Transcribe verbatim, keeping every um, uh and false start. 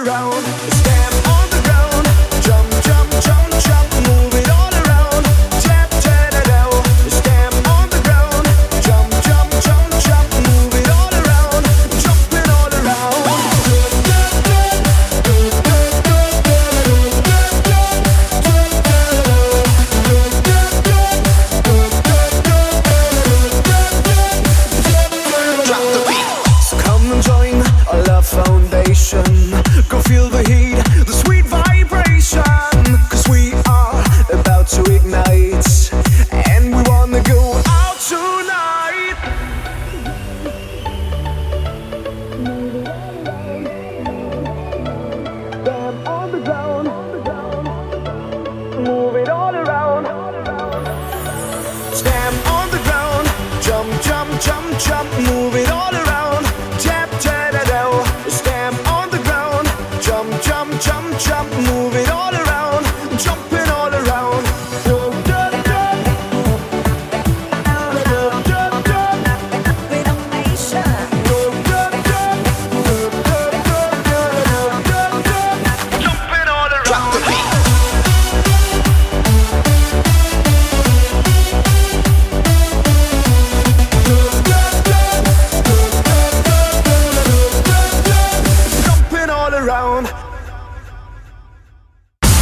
around. Stamp on the ground. Jump, jump, jump, jump. Move it all around. Tap, tap, tap, tap. Stamp on the ground. Jump, jump, jump, jump. Move it all around. Jumping all around. Drop the beat. So come and join our love foundation. Go feel the heat.